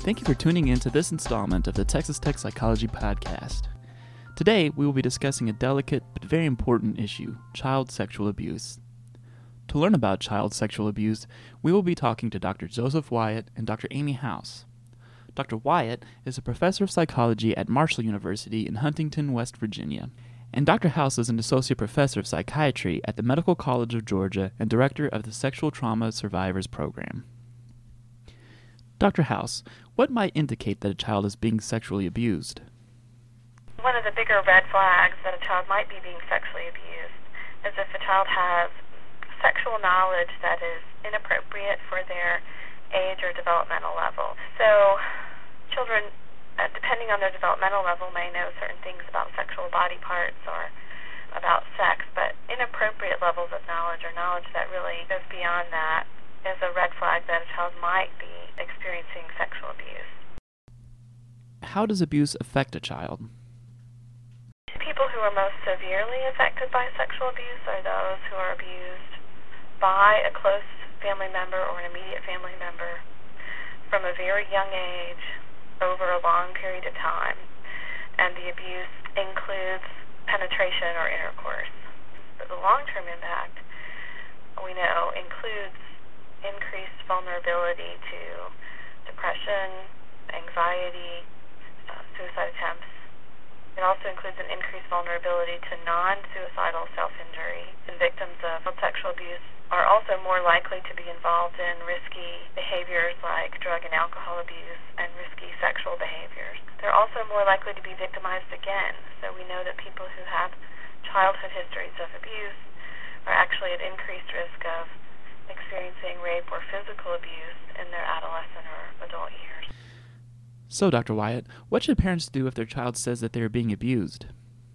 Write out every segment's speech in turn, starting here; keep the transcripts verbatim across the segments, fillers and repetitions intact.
Thank you for tuning in to this installment of the Texas Tech Psychology Podcast. Today, we will be discussing a delicate but very important issue, child sexual abuse. To learn about child sexual abuse, we will be talking to Doctor Joseph Wyatt and Doctor Amy House. Doctor Wyatt is a professor of psychology at Marshall University in Huntington, West Virginia, and Doctor House is an associate professor of psychiatry at the Medical College of Georgia and director of the Sexual Trauma Survivors Program. Doctor House, what might indicate that a child is being sexually abused? One of the bigger red flags that a child might be being sexually abused is if a child has sexual knowledge that is inappropriate for their age or developmental level. So children, uh, depending on their developmental level, may know certain things about sexual body parts or about sex, but inappropriate levels of knowledge or knowledge that really goes beyond that is a red flag that a child might be experiencing sexual abuse. How does abuse affect a child? People who are most severely affected by sexual abuse are those who are abused by a close family member or an immediate family member from a very young age over a long period of time, and the abuse includes penetration or intercourse. But the long-term impact, we know, includes increased vulnerability to depression, anxiety, uh, suicide attempts. It also includes an increased vulnerability to non-suicidal self-injury. And victims of sexual abuse are also more likely to be involved in risky behaviors like drug and alcohol abuse and risky sexual behaviors. They're also more likely to be victimized again. So we know that people who have childhood histories of abuse are actually at increased risk of experiencing rape or physical abuse in their adolescent or adult years. So, Doctor Wyatt, what should parents do if their child says that they are being abused?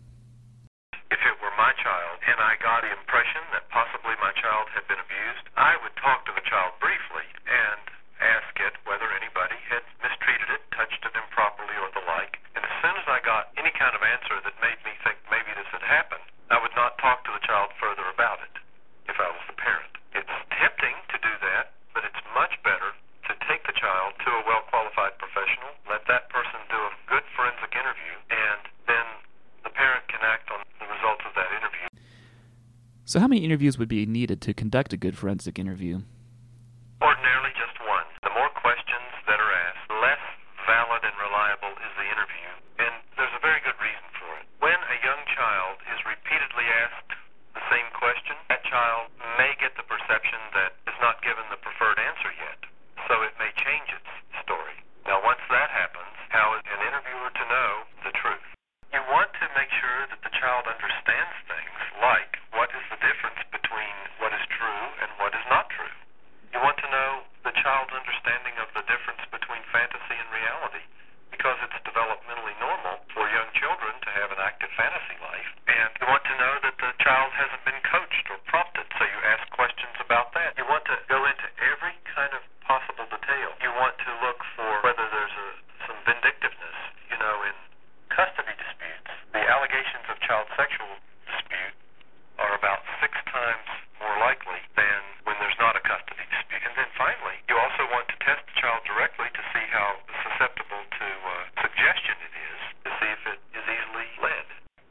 If it were my child and I got the impression that possibly my child had been abused, I would talk to the child briefly and ask it whether anybody had mistreated it, touched it improperly or the like. And as soon as I got any kind of answer that made me think maybe this had happened, I would not talk to the child further about it if I was the parent. It's tempting to do that, but it's much better to take the child to a well-qualified professional, let that person do a good forensic interview, and then the parent can act on the results of that interview. So how many interviews would be needed to conduct a good forensic interview? Ordinarily just one. The more questions that are asked, the less valid and reliable is the interview, and there's a very good reason for it. When a young child is repeatedly asked the same question, that child may get the perception that it's not given the preferred answer yet, so it may change its story. Now, once that happens, how is an interviewer to know the truth? You want to make sure that the child understands things like what is the difference between what is true and what is not true. You want to know the child's understanding of the difference between fantasy and reality, because it's developmentally normal for young children to have an active fantasy life, and you want to know that the child hasn't been coached or prompted, so you ask questions about that. You want to go into every kind of possible detail. You want to look for whether there's a, some vindictiveness. You know, in custody disputes, the allegations of child sexual dispute are about six times more likely than when there's not a custody dispute. And then finally, you also want to test the child directly to see how susceptible to uh, suggestion it is, to see if it is easily led.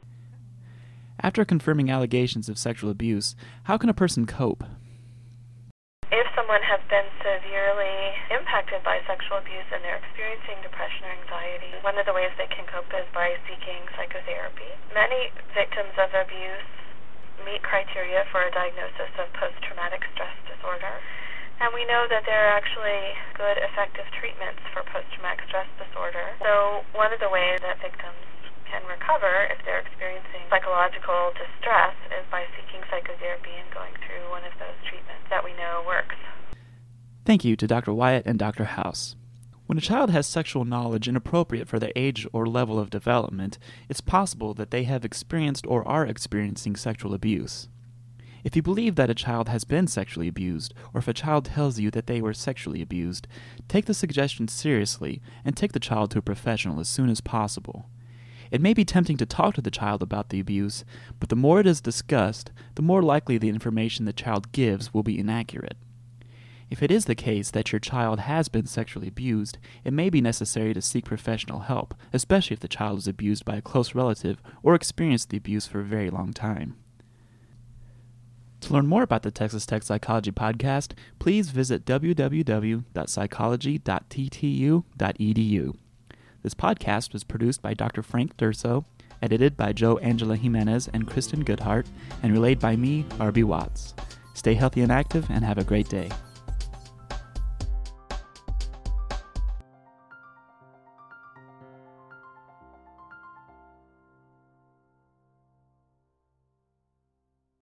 After confirming allegations of sexual abuse, how can a person cope? If someone has been severely impacted by sexual abuse and they're experiencing depression or anxiety, one of the ways they can cope is by seeking psychotherapy. Many victims of abuse meet criteria for a diagnosis of post-traumatic stress disorder, and we know that there are actually good, effective treatments for post-traumatic stress disorder. So one of the ways that victims can recover if they're experiencing psychological distress is by seeking psychotherapy and going through one of those treatments that we know works. Thank you to Doctor Wyatt and Doctor House. When a child has sexual knowledge inappropriate for their age or level of development, it's possible that they have experienced or are experiencing sexual abuse. If you believe that a child has been sexually abused, or if a child tells you that they were sexually abused, take the suggestion seriously and take the child to a professional as soon as possible. It may be tempting to talk to the child about the abuse, but the more it is discussed, the more likely the information the child gives will be inaccurate. If it is the case that your child has been sexually abused, it may be necessary to seek professional help, especially if the child was abused by a close relative or experienced the abuse for a very long time. To learn more about the Texas Tech Psychology Podcast, please visit w w w dot psychology dot t t u dot e d u. This podcast was produced by Doctor Frank Durso, edited by Joe Angela Jimenez and Kristen Goodhart, and relayed by me, R B Watts. Stay healthy and active, and have a great day.